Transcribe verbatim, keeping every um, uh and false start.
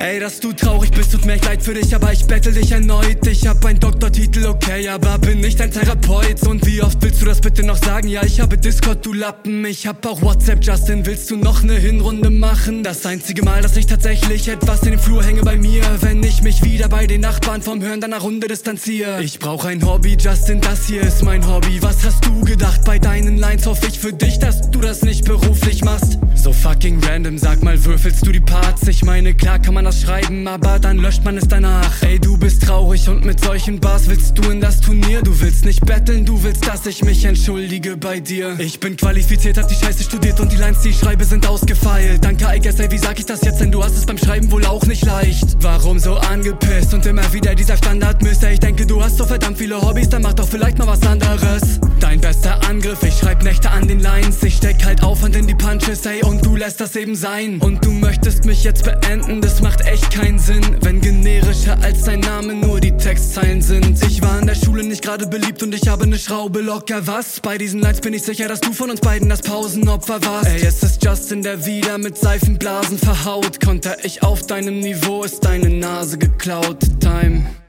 Ey, dass du traurig bist, tut mir echt leid für dich, aber ich bettel dich erneut. Ich hab einen Doktortitel, okay, aber bin nicht dein Therapeut. Und wie oft willst du das bitte noch sagen? Ja, ich habe Discord, du Lappen. Ich hab auch WhatsApp, Justin, willst du noch ne Hinrunde machen? Das einzige Mal, dass ich tatsächlich etwas in den Flur hänge bei mir, wenn ich mich wieder bei den Nachbarn vom Hören deiner Runde distanziere. Ich brauch ein Hobby, Justin, das hier ist mein Hobby. Was hast du gedacht bei deinen Lines? Hoffe ich für dich, dass du das nicht beruflich machst. So fucking random, sag mal, würfelst du die Parts? Ich meine, klar kann man das schreiben, aber dann löscht man es danach. Ey, du bist traurig und mit solchen Bars willst du in das Turnier. Du willst nicht betteln, du willst, dass ich mich entschuldige bei dir. Ich bin qualifiziert, hab die Scheiße studiert und die Lines, die ich schreibe, sind ausgefeilt. Danke, I guess, ey, wie sag ich das jetzt, denn du hast es beim Schreiben wohl auch nicht leicht. Warum so angepisst und immer wieder dieser Standardmist? Ey, ich denke, du hast so verdammt viele Hobbys, dann mach doch vielleicht mal was anderes. Dein bester Angriff, ich schreib Nächte an den Lines. Ich steck halt Aufwand in die Punches, ey, und du lässt das eben sein. Und du möchtest mich jetzt beenden, das macht echt keinen Sinn, wenn generischer als dein Name nur die Textzeilen sind. Ich war in der Schule nicht gerade beliebt und ich habe ne Schraube locker. Was? Bei diesen Lines bin ich sicher, dass du von uns beiden das Pausenopfer warst. Ey, es ist Justin, der wieder mit Seifenblasen verhaut. Konter ich auf deinem Niveau, ist deine Nase geklaut. Time.